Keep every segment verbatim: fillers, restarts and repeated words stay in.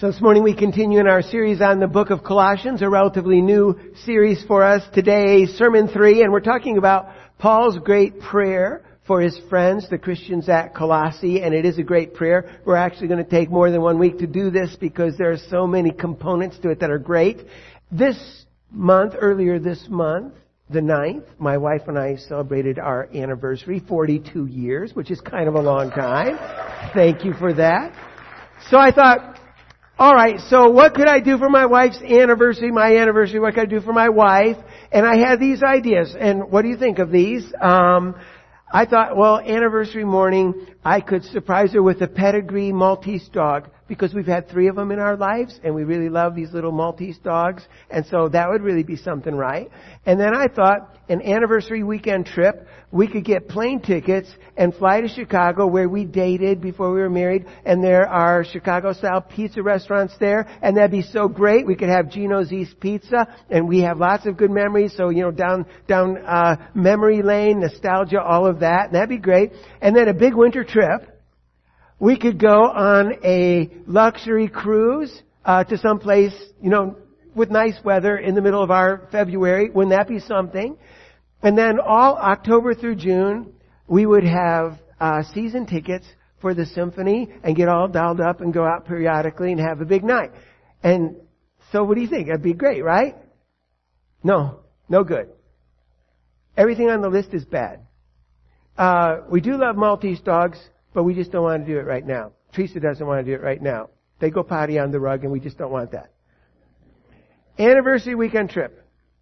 So this morning we continue in our series on the book of Colossians, a relatively new series for us. Today, Sermon three, and we're talking about Paul's great prayer for his friends, the Christians at Colossae, and it is a great prayer. We're actually going to take more than one week to do this because there are so many components to it that are great. This month, earlier this month, the ninth, my wife and I celebrated our anniversary, forty-two years, which is kind of a long time. Thank you for that. So I thought, all right, so what could I do for my wife's anniversary, my anniversary, what could I do for my wife? And I had these ideas. And what do you think of these? Um, I thought, well, anniversary morning, I could surprise her with a pedigree Maltese dog because we've had three of them in our lives and we really love these little Maltese dogs. And so that would really be something, right? And then I thought an anniversary weekend trip, we could get plane tickets and fly to Chicago where we dated before we were married. And there are Chicago-style pizza restaurants there. And that'd be so great. We could have Gino's East Pizza. And we have lots of good memories. So, you know, down, down, uh, memory lane, nostalgia, all of that. And that'd be great. And then a big winter trip. We could go on a luxury cruise, uh, to some place, you know, with nice weather in the middle of our February. Wouldn't that be something? And then all October through June, we would have uh, season tickets for the symphony and get all dialed up and go out periodically and have a big night. And so what do you think? That'd be great, right? No, no good. Everything on the list is bad. Uh, we do love Maltese dogs, but we just don't want to do it right now. Teresa doesn't want to do it right now. They go potty on the rug and we just don't want that. Anniversary weekend trip.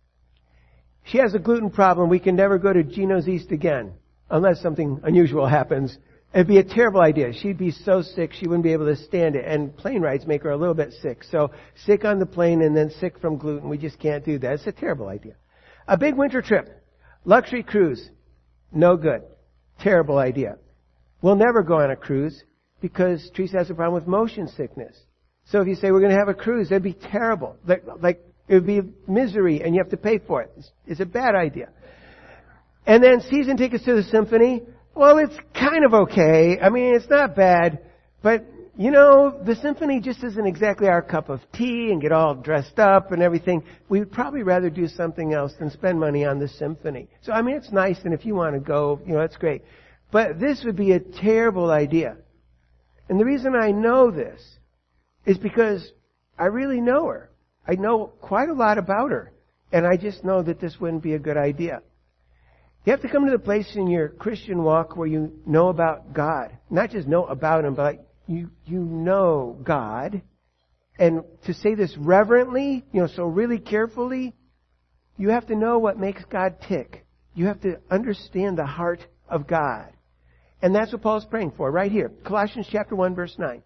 She has a gluten problem. We can never go to Gino's East again unless something unusual happens. It'd be a terrible idea. She'd be so sick she wouldn't be able to stand it. And plane rides make her a little bit sick. So sick on the plane and then sick from gluten. We just can't do that. It's a terrible idea. A big winter trip. Luxury cruise. No good. Terrible idea. We'll never go on a cruise because Teresa has a problem with motion sickness. So if you say we're going to have a cruise, that'd be terrible. Like, like it would be misery and you have to pay for it. It's, it's a bad idea. And then season tickets to the symphony. Well, it's kind of okay. I mean, it's not bad. But, you know, the symphony just isn't exactly our cup of tea and get all dressed up and everything. We would probably rather do something else than spend money on the symphony. So, I mean, it's nice. And if you want to go, you know, that's great. But this would be a terrible idea. And the reason I know this is because I really know her. I know quite a lot about her. And I just know that this wouldn't be a good idea. You have to come to the place in your Christian walk where you know about God. Not just know about Him, but you, you know God. And to say this reverently, you know, so really carefully, you have to know what makes God tick. You have to understand the heart of God. And that's what Paul's praying for right here. Colossians chapter one, verse nine.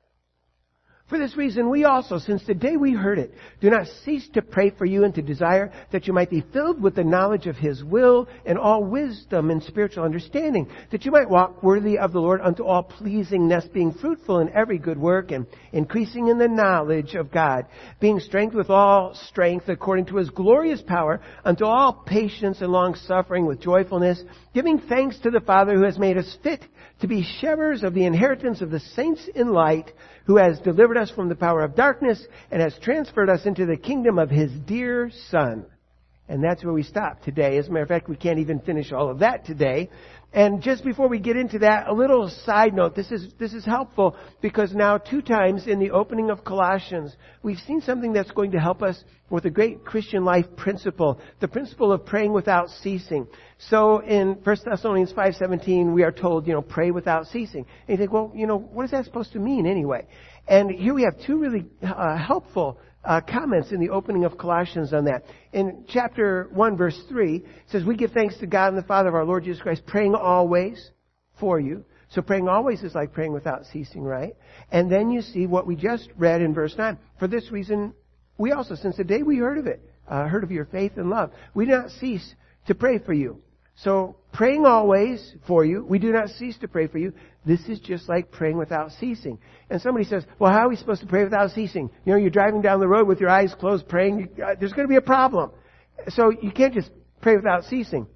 For this reason, we also, since the day we heard it, do not cease to pray for you and to desire that you might be filled with the knowledge of His will and all wisdom and spiritual understanding, that you might walk worthy of the Lord unto all pleasingness, being fruitful in every good work and increasing in the knowledge of God, being strengthened with all strength according to His glorious power, unto all patience and long suffering with joyfulness, giving thanks to the Father who has made us fit to be sharers of the inheritance of the saints in light, who has delivered us from the power of darkness and has transferred us into the kingdom of His dear Son. And that's where we stop today. As a matter of fact, we can't even finish all of that today. And just before we get into that, a little side note. This is, this is helpful because now two times in the opening of Colossians, we've seen something that's going to help us with a great Christian life principle. The principle of praying without ceasing. So in First Thessalonians five seventeen, we are told, you know, pray without ceasing. And you think, well, you know, what is that supposed to mean anyway? And here we have two really uh, helpful Uh, comments in the opening of Colossians on that. In chapter one, verse three, it says, we give thanks to God and the Father of our Lord Jesus Christ, praying always for you. So praying always is like praying without ceasing, right? And then you see what we just read in verse nine. For this reason, we also, since the day we heard of it, uh, heard of your faith and love, we do not cease to pray for you. So praying always for you, we do not cease to pray for you. This is just like praying without ceasing. And somebody says, well, how are we supposed to pray without ceasing? You know, you're driving down the road with your eyes closed praying. There's going to be a problem. So you can't just pray without ceasing.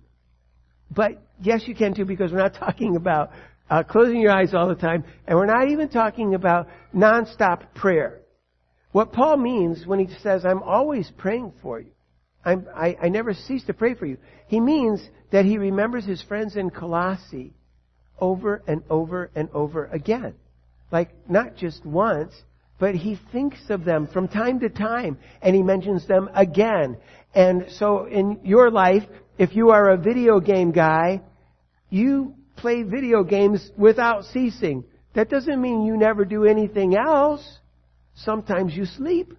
But yes, you can too, because we're not talking about uh, closing your eyes all the time. And we're not even talking about nonstop prayer. What Paul means when he says, I'm always praying for you, I'm, I, I never cease to pray for you, he means that he remembers his friends in Colossae over and over and over again. Like, not just once, but he thinks of them from time to time, and he mentions them again. And so in your life, if you are a video game guy, you play video games without ceasing. That doesn't mean you never do anything else. Sometimes you sleep,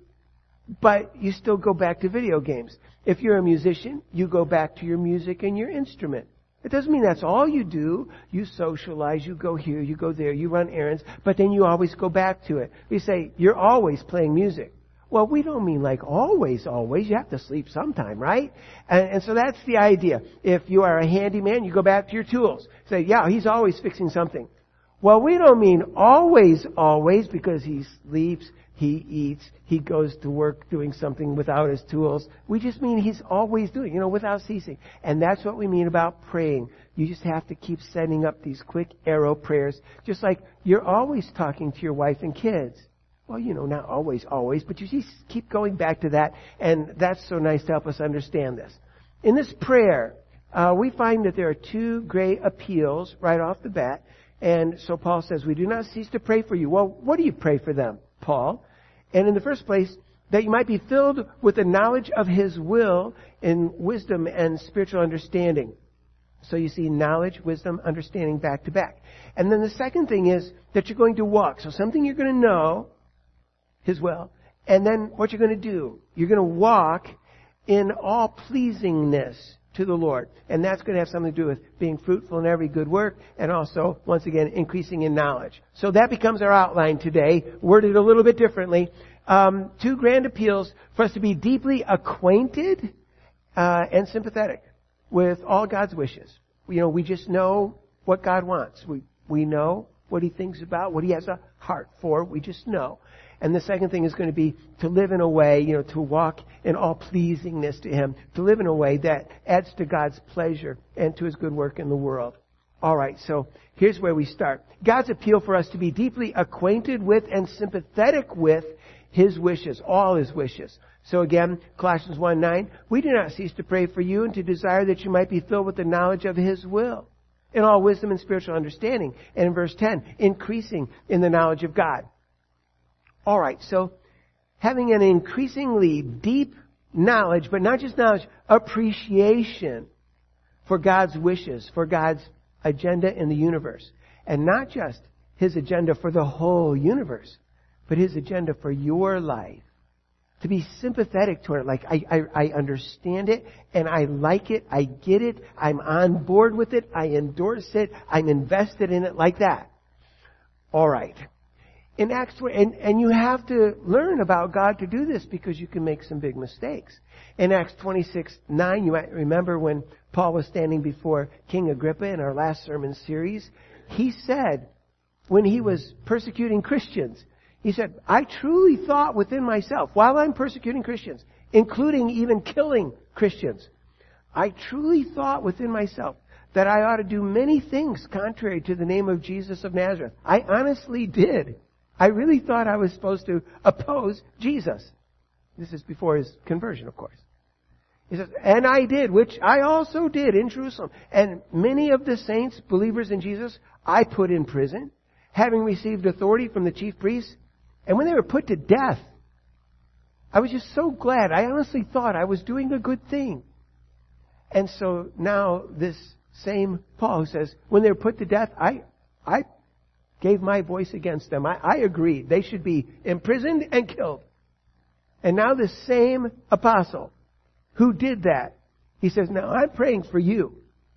but you still go back to video games. If you're a musician, you go back to your music and your instrument. It doesn't mean that's all you do. You socialize, you go here, you go there, you run errands, but then you always go back to it. We say, you're always playing music. Well, we don't mean like always, always. You have to sleep sometime, right? And, and so that's the idea. If you are a handyman, you go back to your tools. Say, yeah, he's always fixing something. Well, we don't mean always, always, because he sleeps, he eats, he goes to work doing something without his tools. We just mean he's always doing, you know, without ceasing. And that's what we mean about praying. You just have to keep setting up these quick arrow prayers. Just like you're always talking to your wife and kids. Well, you know, not always, always, but you just keep going back to that. And that's so nice to help us understand this. In this prayer, uh, we find that there are two great appeals right off the bat. And so Paul says, we do not cease to pray for you. Well, what do you pray for them, Paul? And in the first place, that you might be filled with the knowledge of His will in wisdom and spiritual understanding. So you see knowledge, wisdom, understanding back to back. And then the second thing is that you're going to walk. So something you're going to know, His will. And then what you're going to do, you're going to walk in all pleasingness to the Lord. And that's going to have something to do with being fruitful in every good work and also, once again, increasing in knowledge. So that becomes our outline today, worded a little bit differently. Um, two grand appeals for us to be deeply acquainted uh, and sympathetic with all God's wishes. You know, we just know what God wants. We we know what He thinks about, what He has a heart for. We just know. And the second thing is going to be to live in a way, you know, to walk in all pleasingness to Him. To live in a way that adds to God's pleasure and to His good work in the world. All right, so here's where we start. God's appeal for us to be deeply acquainted with and sympathetic with His wishes, all His wishes. So again, Colossians one nine, we do not cease to pray for you and to desire that you might be filled with the knowledge of His will, in all wisdom and spiritual understanding. And in verse ten, increasing in the knowledge of God. All right, so having an increasingly deep knowledge, but not just knowledge, appreciation for God's wishes, for God's agenda in the universe. And not just His agenda for the whole universe, but His agenda for your life. To be sympathetic toward it, like I, I, I understand it, and I like it, I get it, I'm on board with it, I endorse it, I'm invested in it, like that. All right. In Acts, and, and you have to learn about God to do this because you can make some big mistakes. In Acts twenty-six nine, you might remember when Paul was standing before King Agrippa in our last sermon series, he said, when he was persecuting Christians, he said, I truly thought within myself, while I'm persecuting Christians, including even killing Christians, I truly thought within myself that I ought to do many things contrary to the name of Jesus of Nazareth. I honestly did. I really thought I was supposed to oppose Jesus. This is before his conversion, of course. He says, and I did, which I also did in Jerusalem. And many of the saints, believers in Jesus, I put in prison, having received authority from the chief priests. And when they were put to death, I was just so glad. I honestly thought I was doing a good thing. And so now this same Paul who says, when they were put to death, I, I gave my voice against them. I, I agreed. They should be imprisoned and killed. And now this same apostle who did that, he says, now I'm praying for you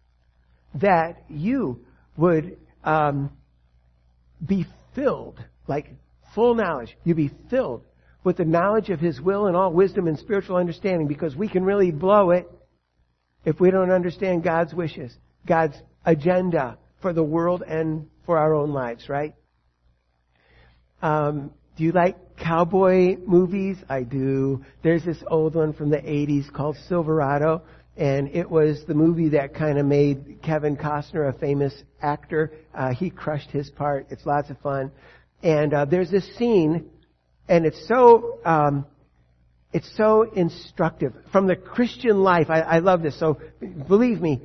that you would um, be filled, like full knowledge. You be filled with the knowledge of His will and all wisdom and spiritual understanding, because we can really blow it if we don't understand God's wishes, God's agenda for the world and for our own lives, right? Um, do you like cowboy movies? I do. There's this old one from the eighties called Silverado, and it was the movie that kind of made Kevin Costner a famous actor. Uh, he crushed his part. It's lots of fun. And uh, there's this scene And it's so, um, it's so instructive. From the Christian life, I, I love this. So believe me,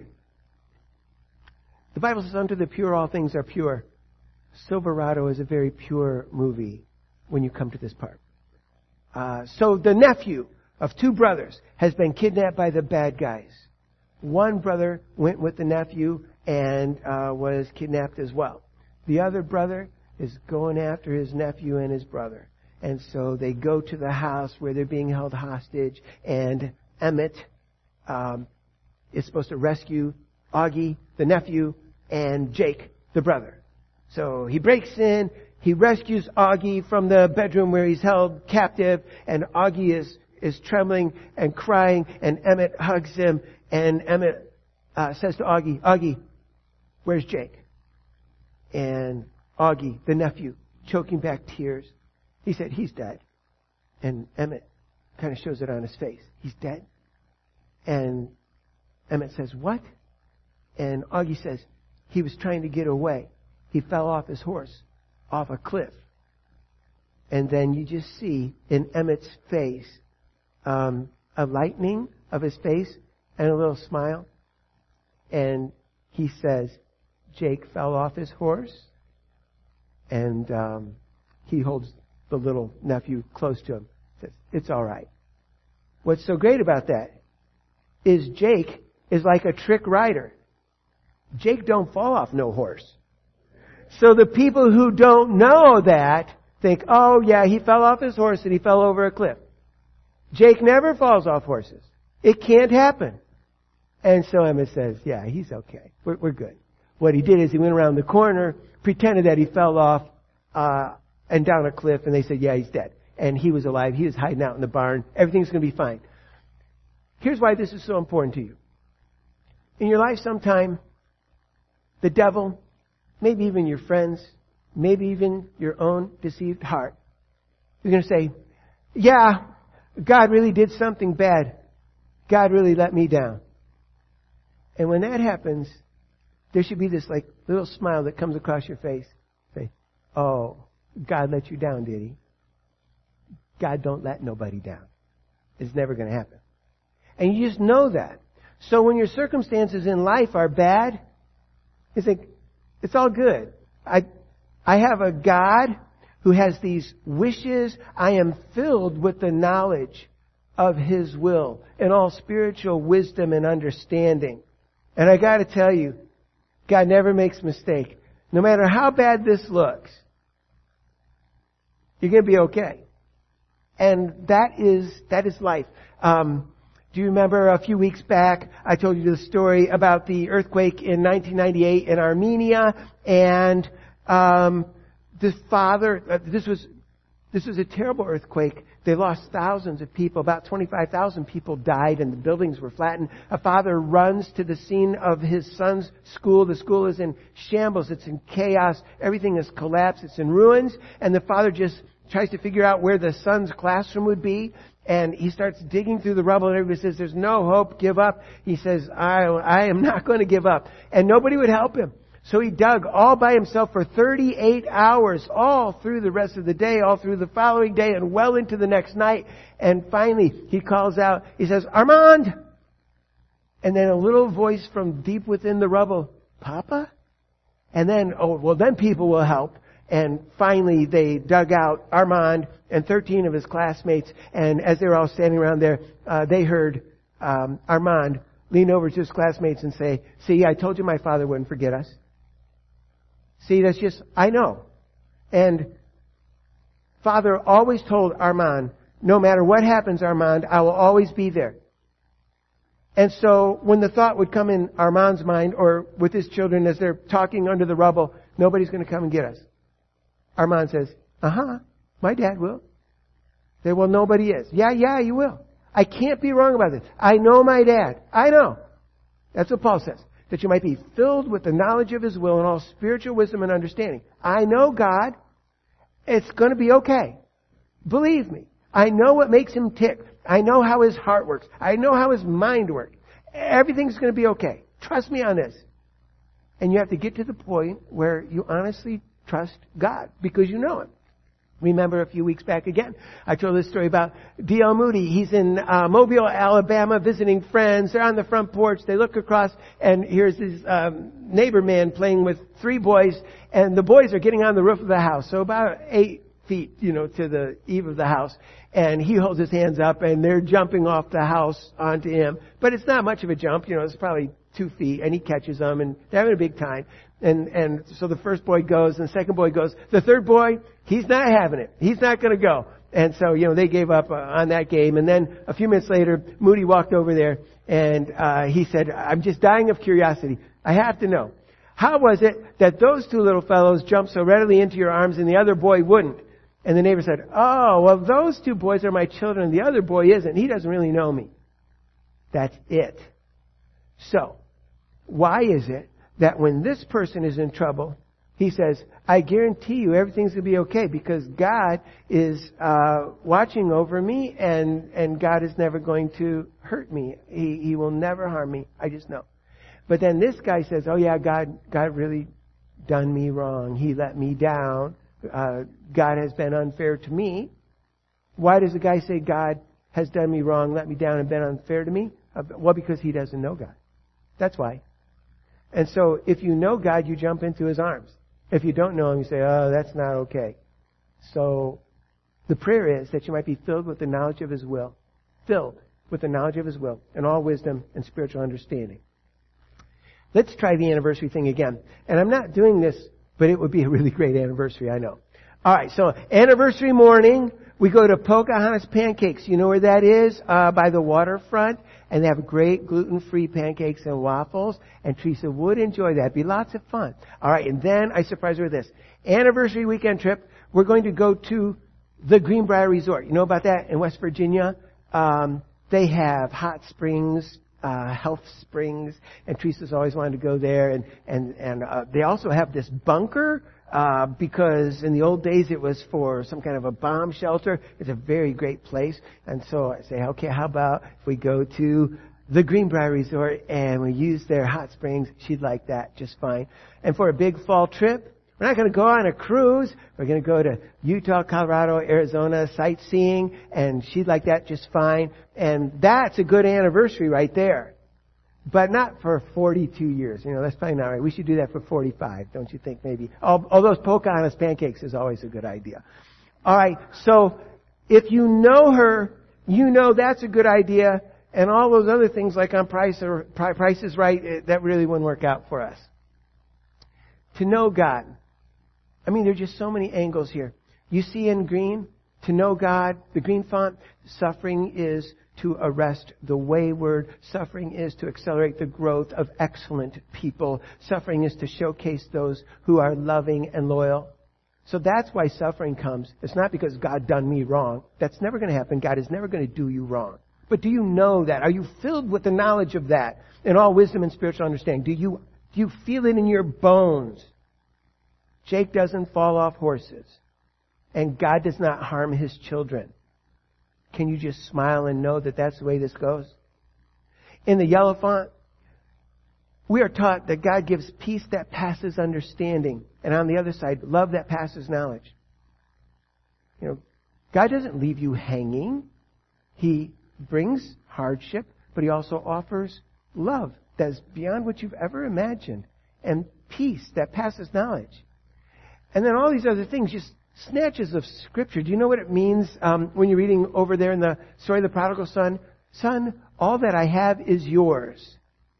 the Bible says, unto the pure all things are pure. Silverado is a very pure movie when you come to this part. Uh, so the nephew of two brothers has been kidnapped by the bad guys. One brother went with the nephew and uh, was kidnapped as well. The other brother is going after his nephew and his brother. And so they go to the house where they're being held hostage, and Emmett um, is supposed to rescue Augie, the nephew, and Jake, the brother. So he breaks in, he rescues Augie from the bedroom where he's held captive, and Augie is, is trembling and crying, and Emmett hugs him, and Emmett uh, says to Augie, Augie, where's Jake? And Augie, the nephew, choking back tears, he said, he's dead. And Emmett kind of shows it on his face. He's dead? And Emmett says, what? And Augie says, he was trying to get away. He fell off his horse, off a cliff. And then you just see in Emmett's face um, a lightening of his face and a little smile. And he says, Jake fell off his horse. And um, he holds the little nephew close to him. Says, it's all right. What's so great about that is Jake is like a trick rider. Jake don't fall off no horse. So the people who don't know that think, oh yeah, he fell off his horse and he fell over a cliff. Jake never falls off horses. It can't happen. And so Emmett says, yeah, he's okay. We're, we're good. What he did is he went around the corner, pretended that he fell off uh, and down a cliff, and they said, yeah, he's dead. And he was alive. He was hiding out in the barn. Everything's going to be fine. Here's why this is so important to you. In your life sometime, the devil, maybe even your friends, maybe even your own deceived heart, you're going to say, yeah, God really did something bad. God really let me down. And when that happens, there should be this like little smile that comes across your face. Say, oh, God let you down, did he? God don't let nobody down. It's never going to happen. And you just know that. So when your circumstances in life are bad, you think, it's all good. I, I have a God who has these wishes. I am filled with the knowledge of His will and all spiritual wisdom and understanding. And I got to tell you, God never makes a mistake. No matter how bad this looks, you're going to be okay. And that is that is life. Um, do you remember a few weeks back I told you the story about the earthquake in nineteen ninety-eight in Armenia, and um, the father. Uh, this was this was a terrible earthquake. They lost thousands of people. About twenty-five thousand people died, and the buildings were flattened. A father runs to the scene of his son's school. The school is in shambles. It's in chaos. Everything has collapsed. It's in ruins. And the father just tries to figure out where the son's classroom would be. And he starts digging through the rubble, and everybody says, there's no hope, give up. He says, I, I am not going to give up. And nobody would help him. So he dug all by himself for thirty-eight hours, all through the rest of the day, all through the following day, and well into the next night. And finally, he calls out, he says, Armand! And then a little voice from deep within the rubble, Papa? And then, oh, well, then people will help. And finally, they dug out Armand and thirteen of his classmates. And as they were all standing around there, uh, they heard um, Armand lean over to his classmates and say, see, I told you my father wouldn't forget us. See, that's just, I know. And Father always told Armand, no matter what happens, Armand, I will always be there. And so when the thought would come in Armand's mind or with his children as they're talking under the rubble, nobody's going to come and get us. Armand says, uh-huh, my dad will. They say, well, nobody is. Yeah, yeah, you will. I can't be wrong about this. I know my dad. I know. That's what Paul says. That you might be filled with the knowledge of His will and all spiritual wisdom and understanding. I know God. It's going to be okay. Believe me. I know what makes Him tick. I know how His heart works. I know how His mind works. Everything's going to be okay. Trust me on this. And you have to get to the point where you honestly trust God because you know Him. Remember a few weeks back again, I told this story about D L Moody. He's in uh, Mobile, Alabama, visiting friends. They're on the front porch. They look across, and here's his um, neighbor man playing with three boys, and the boys are getting on the roof of the house, so about eight feet, you know, to the eave of the house. And he holds his hands up, and they're jumping off the house onto him. But it's not much of a jump, you know, it's probably two feet, and he catches them, and they're having a big time. And and so the first boy goes, and the second boy goes. The third boy, he's not having it. He's not going to go. And so, you know, they gave up uh, on that game. And then a few minutes later, Moody walked over there, and uh, he said, I'm just dying of curiosity. I have to know, how was it that those two little fellows jumped so readily into your arms and the other boy wouldn't? And the neighbor said, oh, well, those two boys are my children, and the other boy isn't. He doesn't really know me. That's it. So, why is it that when this person is in trouble, he says, I guarantee you everything's going to be okay because God is uh, watching over me, and, and God is never going to hurt me. He, he will never harm me. I just know. But then this guy says, oh yeah, God, God really done me wrong. He let me down. Uh, God has been unfair to me. Why does the guy say God has done me wrong, let me down, and been unfair to me? Uh, well, because he doesn't know God. That's why. And so if you know God, you jump into His arms. If you don't know Him, you say, oh, that's not okay. So the prayer is that you might be filled with the knowledge of His will. Filled with the knowledge of His will and all wisdom and spiritual understanding. Let's try the anniversary thing again. And I'm not doing this, but it would be a really great anniversary, I know. All right, so anniversary morning, we go to Pocahontas Pancakes. You know where that is? Uh, by the waterfront. And they have great gluten-free pancakes and waffles. And Teresa would enjoy that. It'd be lots of fun. All right, and then I surprise her with this. Anniversary weekend trip, we're going to go to the Greenbrier Resort. You know about that in West Virginia? Um, they have hot springs, uh, health springs. And Teresa's always wanted to go there. And, and, and uh, they also have this bunker. Uh, because in the old days it was for some kind of a bomb shelter. It's a very great place. And so I say, okay, how about if we go to the Greenbrier Resort and we use their hot springs? She'd like that just fine. And for a big fall trip, we're not going to go on a cruise. We're going to go to Utah, Colorado, Arizona, sightseeing, and she'd like that just fine. And that's a good anniversary right there. But not for forty-two years. You know, that's probably not right. We should do that for forty-five, don't you think, maybe? All, all those Pocahontas pancakes is always a good idea. All right, so if you know her, you know that's a good idea. And all those other things like on Price, or Price is Right, that really wouldn't work out for us. To know God. I mean, there are just so many angles here. You see in green, to know God, the green font, suffering is to arrest the wayward. Suffering is to accelerate the growth of excellent people. Suffering is to showcase those who are loving and loyal. So that's why suffering comes. It's not because God done me wrong. That's never going to happen. God is never going to do you wrong. But do you know that? Are you filled with the knowledge of that in all wisdom and spiritual understanding? Do you, do you feel it in your bones? Jake doesn't fall off horses. And God does not harm His children. Can you just smile and know that that's the way this goes? In the yellow font, we are taught that God gives peace that passes understanding. And on the other side, love that passes knowledge. You know, God doesn't leave you hanging. He brings hardship, but He also offers love that is beyond what you've ever imagined. And peace that passes knowledge. And then all these other things, just snatches of Scripture. Do you know what it means um, when you're reading over there in the story of the prodigal son? Son, all that I have is yours.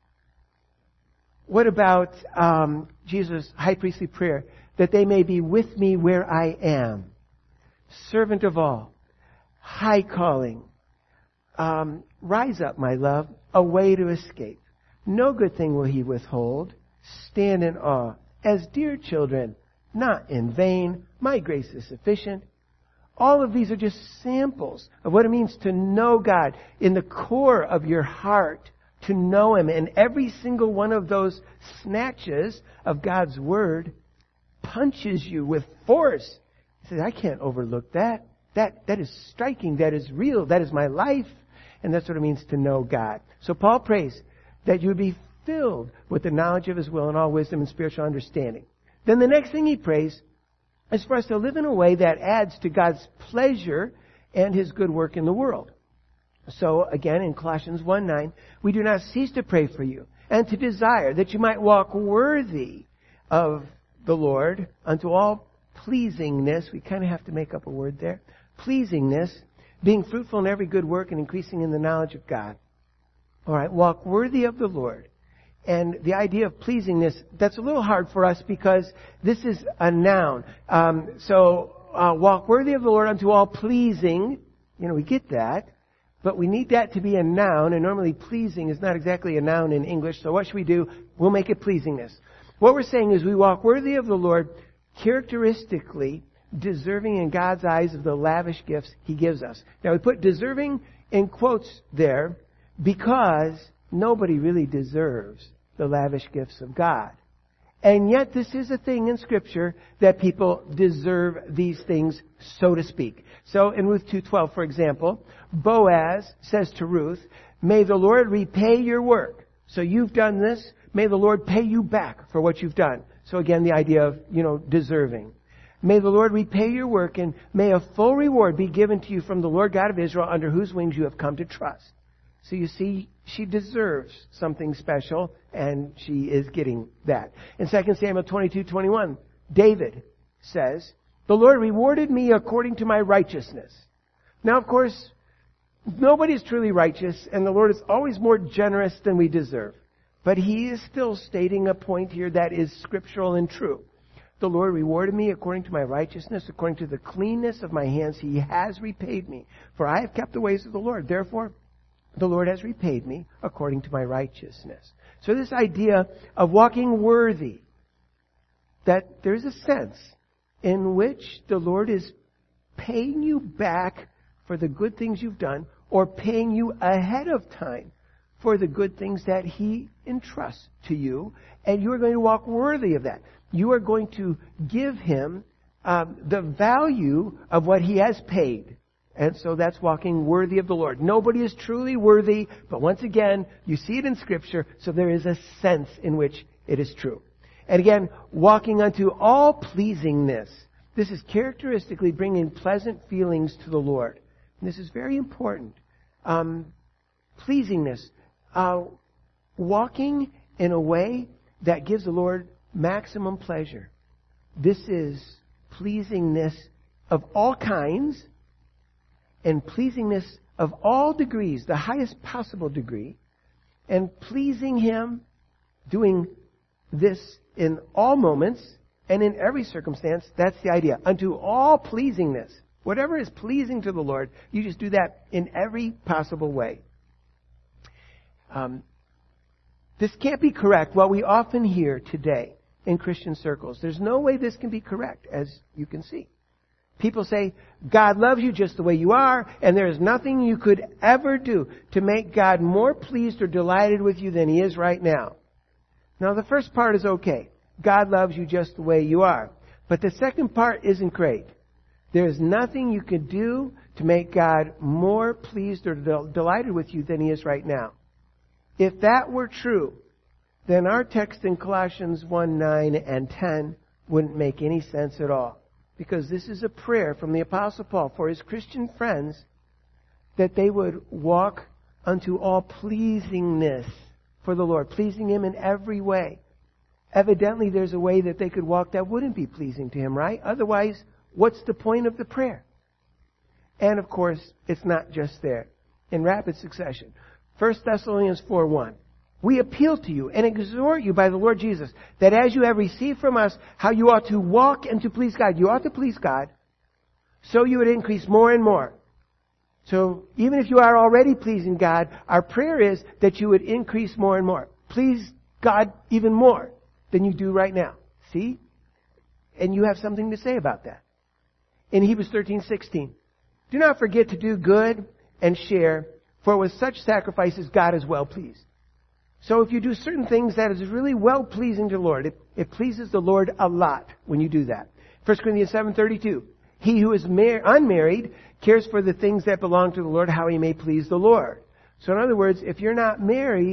What about um, Jesus' high priestly prayer? That they may be with me where I am. Servant of all. High calling. Um, rise up, my love. A way to escape. No good thing will He withhold. Stand in awe. As dear children, not in vain. My grace is sufficient. All of these are just samples of what it means to know God in the core of your heart, to know Him. And every single one of those snatches of God's Word punches you with force. He says, I can't overlook that. That, that is striking. That is real. That is my life. And that's what it means to know God. So Paul prays that you would be filled with the knowledge of His will and all wisdom and spiritual understanding. Then the next thing he prays is for us to live in a way that adds to God's pleasure and His good work in the world. So again, in Colossians one nine, we do not cease to pray for you and to desire that you might walk worthy of the Lord unto all pleasingness. We kind of have to make up a word there. Pleasingness, being fruitful in every good work and increasing in the knowledge of God. All right, walk worthy of the Lord. And the idea of pleasingness, that's a little hard for us because this is a noun. Um, so, uh, walk worthy of the Lord unto all pleasing. You know, we get that. But we need that to be a noun, and normally pleasing is not exactly a noun in English. So what should we do? We'll make it pleasingness. What we're saying is we walk worthy of the Lord, characteristically deserving in God's eyes of the lavish gifts He gives us. Now we put deserving in quotes there because nobody really deserves the lavish gifts of God. And yet this is a thing in Scripture that people deserve these things, so to speak. So in Ruth two twelve, for example, Boaz says to Ruth, may the Lord repay your work. So you've done this. May the Lord pay you back for what you've done. So again, the idea of, you know, deserving. May the Lord repay your work, and may a full reward be given to you from the Lord God of Israel, under whose wings you have come to trust. So you see, she deserves something special, and she is getting that. In Second Samuel twenty-two twenty-one, David says, the Lord rewarded me according to my righteousness. Now, of course, nobody is truly righteous, and the Lord is always more generous than we deserve. But He is still stating a point here that is scriptural and true. The Lord rewarded me according to my righteousness, according to the cleanness of my hands. He has repaid me. For I have kept the ways of the Lord. Therefore, the Lord has repaid me according to my righteousness. So this idea of walking worthy, that there's a sense in which the Lord is paying you back for the good things you've done, or paying you ahead of time for the good things that He entrusts to you, and you are going to walk worthy of that. You are going to give Him um, the value of what He has paid. And so that's walking worthy of the Lord. Nobody is truly worthy, but once again, you see it in Scripture, so there is a sense in which it is true. And again, walking unto all pleasingness. This is characteristically bringing pleasant feelings to the Lord. And this is very important. Um, pleasingness. Uh, walking in a way that gives the Lord maximum pleasure. This is pleasingness of all kinds, and pleasingness of all degrees, the highest possible degree, and pleasing Him, doing this in all moments and in every circumstance. That's the idea. Unto all pleasingness. Whatever is pleasing to the Lord, you just do that in every possible way. Um, this can't be correct. What we often hear today in Christian circles, there's no way this can be correct, as you can see. People say, God loves you just the way you are, and there is nothing you could ever do to make God more pleased or delighted with you than He is right now. Now, the first part is okay. God loves you just the way you are. But the second part isn't great. There is nothing you could do to make God more pleased or del- delighted with you than He is right now. If that were true, then our text in Colossians one nine and ten wouldn't make any sense at all. Because this is a prayer from the Apostle Paul for his Christian friends, that they would walk unto all pleasingness for the Lord, pleasing Him in every way. Evidently, there's a way that they could walk that wouldn't be pleasing to Him, right? Otherwise, what's the point of the prayer? And of course, it's not just there. In rapid succession. First Thessalonians four one. We appeal to you and exhort you by the Lord Jesus, that as you have received from us how you ought to walk and to please God, you ought to please God, so you would increase more and more. So even if you are already pleasing God, our prayer is that you would increase more and more. Please God even more than you do right now. See? And you have something to say about that. In Hebrews thirteen sixteen, do not forget to do good and share, for with such sacrifices God is well pleased. So if you do certain things that is really well-pleasing to the Lord, it, it pleases the Lord a lot when you do that. First Corinthians seven thirty-two. He who is mar- unmarried cares for the things that belong to the Lord, how he may please the Lord. So in other words, if you're not married,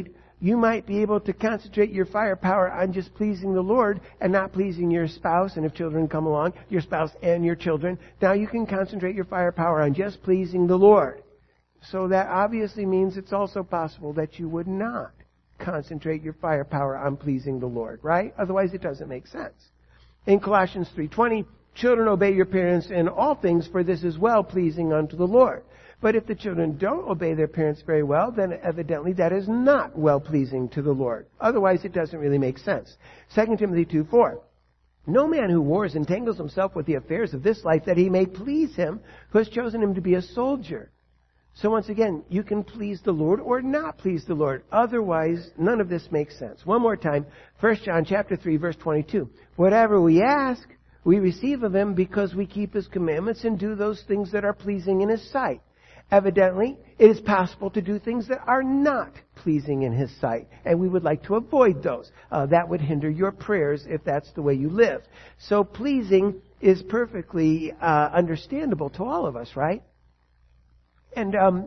you might be able to concentrate your firepower on just pleasing the Lord and not pleasing your spouse. And if children come along, your spouse and your children, now you can concentrate your firepower on just pleasing the Lord. So that obviously means it's also possible that you would not concentrate your firepower on pleasing the Lord, right? Otherwise it doesn't make sense. In Colossians three twenty, children, obey your parents in all things, for this is well pleasing unto the Lord. But if the children don't obey their parents very well, then evidently that is not well pleasing to the Lord. Otherwise it doesn't really make sense. Second Timothy two four. No man who wars entangles himself with the affairs of this life, that he may please him who has chosen him to be a soldier. So once again, you can please the Lord or not please the Lord. Otherwise, none of this makes sense. One more time, First John chapter three, verse twenty-two. Whatever we ask, we receive of him because we keep his commandments and do those things that are pleasing in his sight. Evidently, it is possible to do things that are not pleasing in his sight, and we would like to avoid those. Uh, that would hinder your prayers if that's the way you live. So pleasing is perfectly uh, understandable to all of us, right? And um,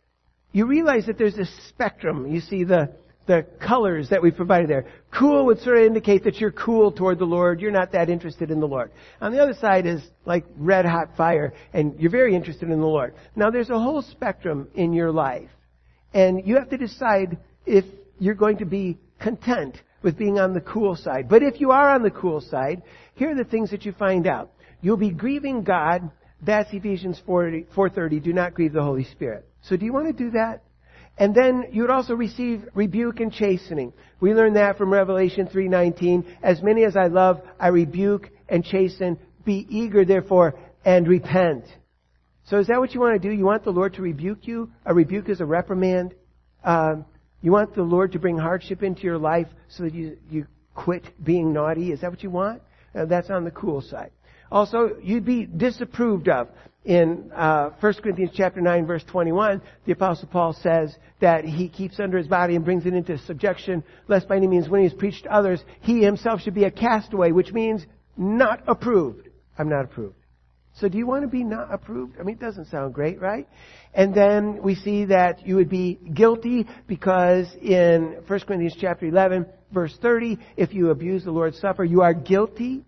you realize that there's a spectrum. You see the the colors that we provided there. Cool would sort of indicate that you're cool toward the Lord. You're not that interested in the Lord. On the other side is like red hot fire, and you're very interested in the Lord. Now there's a whole spectrum in your life, and you have to decide if you're going to be content with being on the cool side. But if you are on the cool side, here are the things that you find out. You'll be grieving God. That's Ephesians four thirty. Do not grieve the Holy Spirit. So do you want to do that? And then you would also receive rebuke and chastening. We learned that from Revelation three nineteen. As many as I love, I rebuke and chasten. Be eager, therefore, and repent. So is that what you want to do? You want the Lord to rebuke you? A rebuke is a reprimand. Um, you want the Lord to bring hardship into your life so that you, you quit being naughty? Is that what you want? Uh, that's on the cool side. Also, you'd be disapproved of. In uh, First Corinthians chapter nine, verse twenty-one, the Apostle Paul says that he keeps under his body and brings it into subjection, lest by any means when he is preached to others, he himself should be a castaway, which means not approved. I'm not approved. So do you want to be not approved? I mean, it doesn't sound great, right? And then we see that you would be guilty because in First Corinthians chapter eleven, verse thirty, if you abuse the Lord's Supper, you are guilty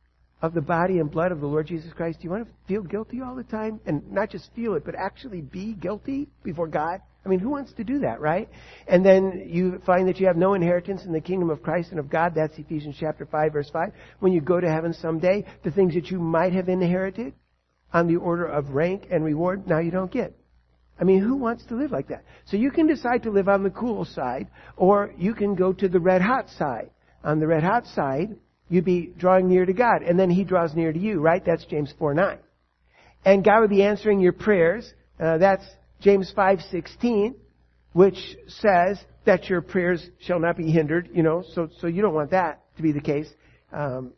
of the body and blood of the Lord Jesus Christ. Do you want to feel guilty all the time? And not just feel it, but actually be guilty before God? I mean, who wants to do that, right? And then you find that you have no inheritance in the kingdom of Christ and of God. That's Ephesians chapter five, verse five. When you go to heaven someday, the things that you might have inherited on the order of rank and reward, now you don't get. I mean, who wants to live like that? So you can decide to live on the cool side, or you can go to the red hot side. On the red hot side, you'd be drawing near to God, and then He draws near to you, right? That's James four nine. And God would be answering your prayers. Uh, that's James five sixteen, which says that your prayers shall not be hindered, you know, so so you don't want that to be the case. Um,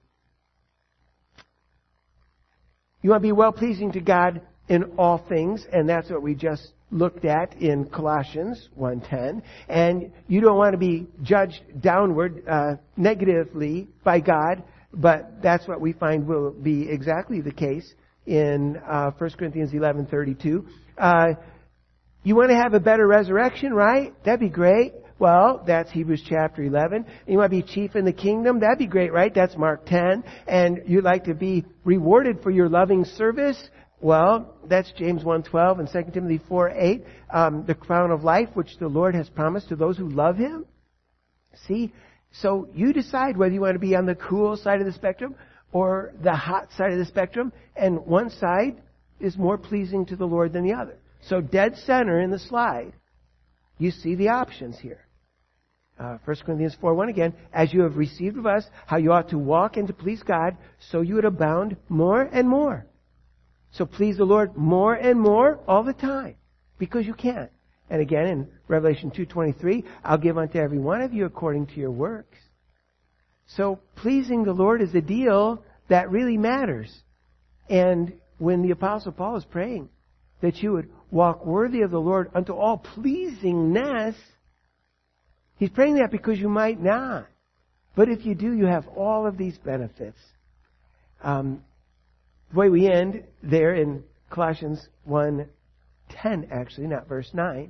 you want to be well-pleasing to God in all things, and that's what we just looked at in Colossians one ten. And you don't want to be judged downward uh, negatively by God, but that's what we find will be exactly the case in uh, First Corinthians eleven thirty-two. Uh, you want to have a better resurrection, right? That'd be great. Well, that's Hebrews chapter eleven. You want to be chief in the kingdom? That'd be great, right? That's Mark ten. And you'd like to be rewarded for your loving service? Well, that's James one twelve and Second Timothy four eight. Um, the crown of life, which the Lord has promised to those who love Him. See? So you decide whether you want to be on the cool side of the spectrum or the hot side of the spectrum. And one side is more pleasing to the Lord than the other. So dead center in the slide, you see the options here. Uh, First Corinthians four one again. As you have received of us how you ought to walk and to please God, so you would abound more and more. So please the Lord more and more all the time, because you can. And again in Revelation two twenty-three, I'll give unto every one of you according to your works. So pleasing the Lord is a deal that really matters. And when the Apostle Paul is praying that you would walk worthy of the Lord unto all pleasingness, he's praying that because you might not. But if you do, you have all of these benefits. Um, The way we end there in Colossians one ten, actually, not verse nine,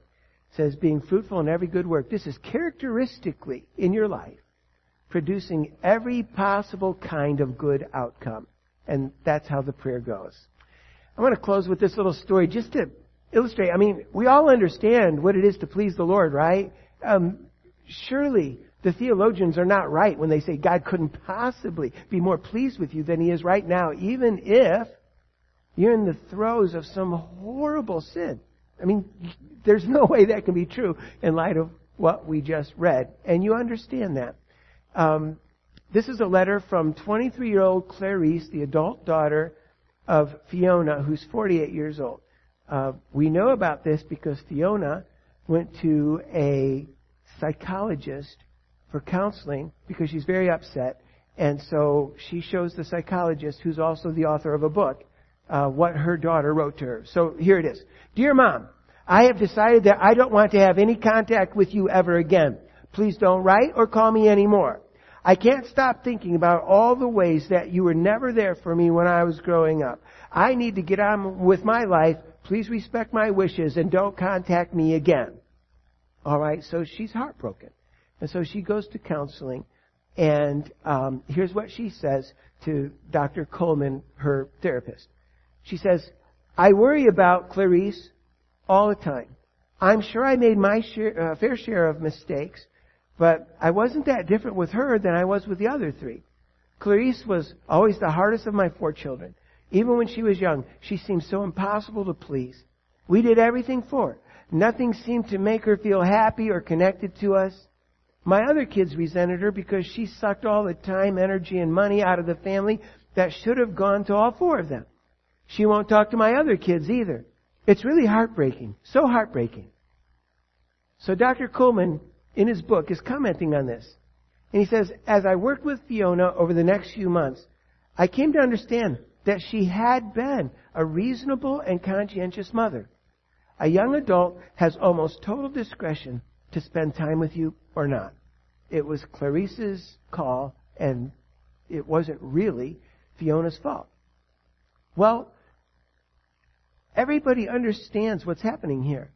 says, being fruitful in every good work. This is characteristically in your life, producing every possible kind of good outcome. And that's how the prayer goes. I want to close with this little story just to illustrate. I mean, we all understand what it is to please the Lord, right? Um, surely the theologians are not right when they say God couldn't possibly be more pleased with you than He is right now, even if you're in the throes of some horrible sin. I mean, there's no way that can be true in light of what we just read. And you understand that. Um, this is a letter from twenty-three-year-old Clarice, the adult daughter of Fiona, who's forty-eight years old. Uh, we know about this because Fiona went to a psychologist for counseling because she's very upset. And so she shows the psychologist, who's also the author of a book, uh, what her daughter wrote to her. So here it is. Dear Mom, I have decided that I don't want to have any contact with you ever again. Please don't write or call me anymore. I can't stop thinking about all the ways that you were never there for me when I was growing up. I need to get on with my life. Please respect my wishes and don't contact me again. All right, so she's heartbroken. And so she goes to counseling. And um, here's what she says to Doctor Coleman, her therapist. She says, I worry about Clarice all the time. I'm sure I made my share, uh, fair share of mistakes, but I wasn't that different with her than I was with the other three. Clarice was always the hardest of my four children. Even when she was young, she seemed so impossible to please. We did everything for her. Nothing seemed to make her feel happy or connected to us. My other kids resented her because she sucked all the time, energy, and money out of the family that should have gone to all four of them. She won't talk to my other kids either. It's really heartbreaking. So heartbreaking. So Doctor Coleman, in his book, is commenting on this. And he says, as I worked with Fiona over the next few months, I came to understand that she had been a reasonable and conscientious mother. A young adult has almost total discretion to spend time with you or not. It was Clarice's call, and it wasn't really Fiona's fault. Well, everybody understands what's happening here.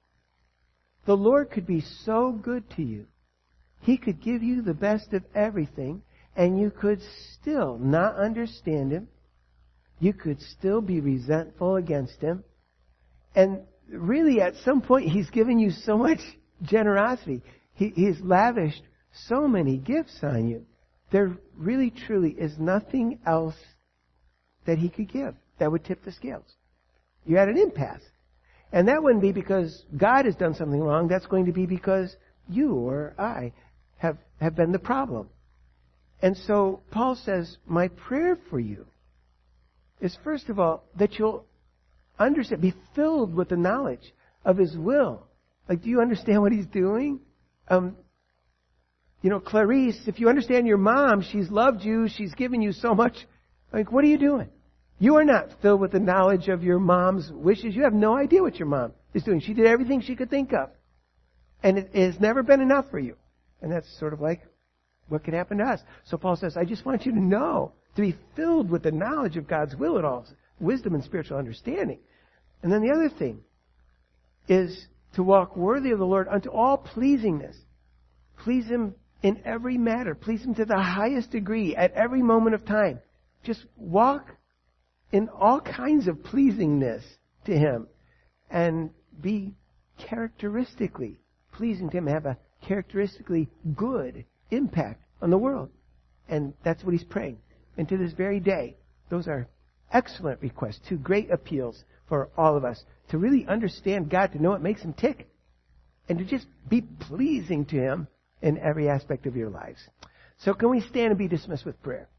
The Lord could be so good to you. He could give you the best of everything, and you could still not understand Him. You could still be resentful against Him. And really, at some point, He's given you so much generosity. He, he's lavished so many gifts on you. There really, truly is nothing else that He could give that would tip the scales. You're at an impasse. And that wouldn't be because God has done something wrong. That's going to be because you or I have, have been the problem. And so Paul says, my prayer for you is, first of all, that you'll understand, be filled with the knowledge of His will. Like, do you understand what He's doing? Um, you know, Clarice, if you understand your mom, she's loved you, she's given you so much. Like, what are you doing? You are not filled with the knowledge of your mom's wishes. You have no idea what your mom is doing. She did everything she could think of. And it has never been enough for you. And that's sort of like what can happen to us. So Paul says, I just want you to know, to be filled with the knowledge of God's will at all, wisdom and spiritual understanding. And then the other thing is to walk worthy of the Lord unto all pleasingness. Please Him in every matter. Please Him to the highest degree at every moment of time. Just walk in all kinds of pleasingness to Him and be characteristically pleasing to Him, have a characteristically good impact on the world. And that's what he's praying. And to this very day, those are excellent requests, two great appeals for all of us to really understand God, to know what makes Him tick, and to just be pleasing to Him in every aspect of your lives. So can we stand and be dismissed with prayer?